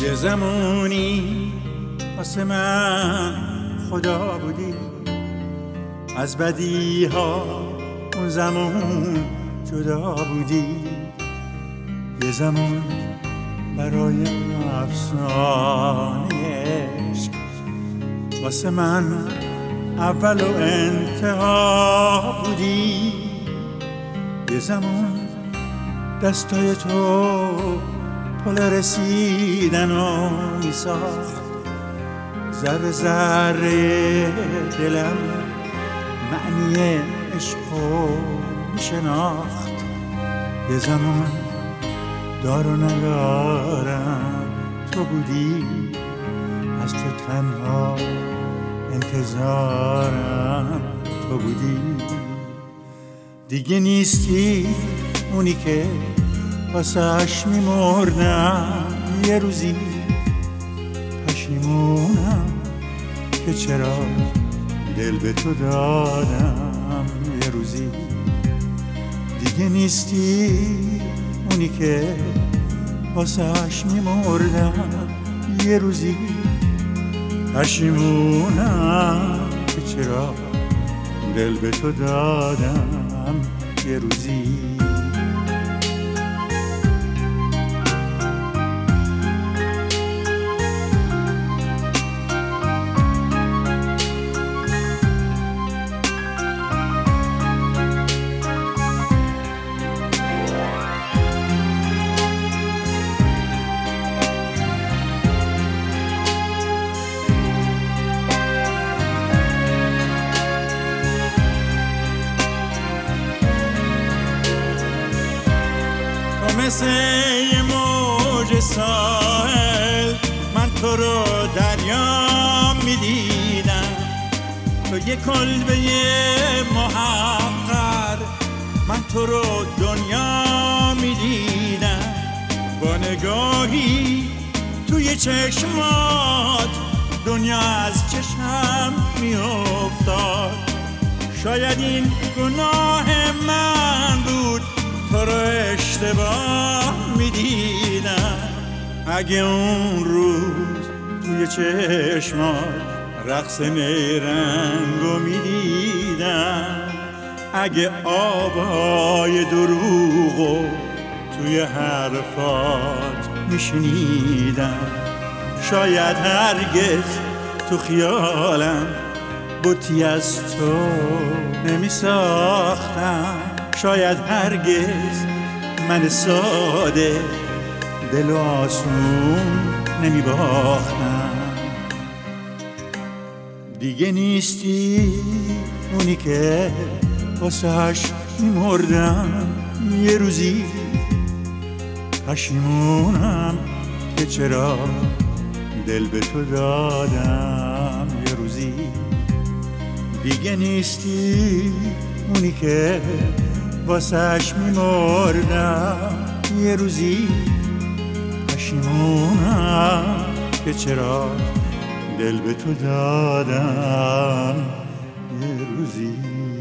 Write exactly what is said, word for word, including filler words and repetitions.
یه زمانی واسه من خدا بودی، از بدی ها اون زمان جدا بودی. یه زمان برای افسانه عشق واسه من اول و انتها بودی. یه زمان دستای تو پل رسیدن و می ساخت، ذره ذره دلم معنی عشقو می شناخت. یه زمان دار و ندارم تو بودی، از تو تنها انتظارم تو بودی. دیگه نیستی اونی که واسهش میمردم، یه روزی پشیمونم که چرا دل به تو دادم. یه روزی دیگه نیستی اونی که واسهش میمردم، یه روزی پشیمونم که چرا دل به تو دادم. یه روزی مثل یه موج ساحل من تو رو دریا میدیدم، تو یه کلبه محقر من تو رو دنیا میدیدم. با نگاهی توی چشمات دنیا از چشم میافتاد. شاید این گناه من بود تو رو اشتباه میدیدم. اگه اون روز توی چشمات رقص نیرنگو میدیدم، اگه آبای دروغو توی حرفات میشنیدم، شاید هرگز تو خیالم بتی از تو نمیساختم. شاید هرگز من ساده دل و آسون نمی باختم. دیگه نیستی اونی که واسهش می مردم، یه روزی پشیمونم که چرا دل به تو دادم. یه روزی دیگه نیستی اونی که واسهش میمردم، یه روزی پشیمونم که چرا دل به تو دادم. یه روزی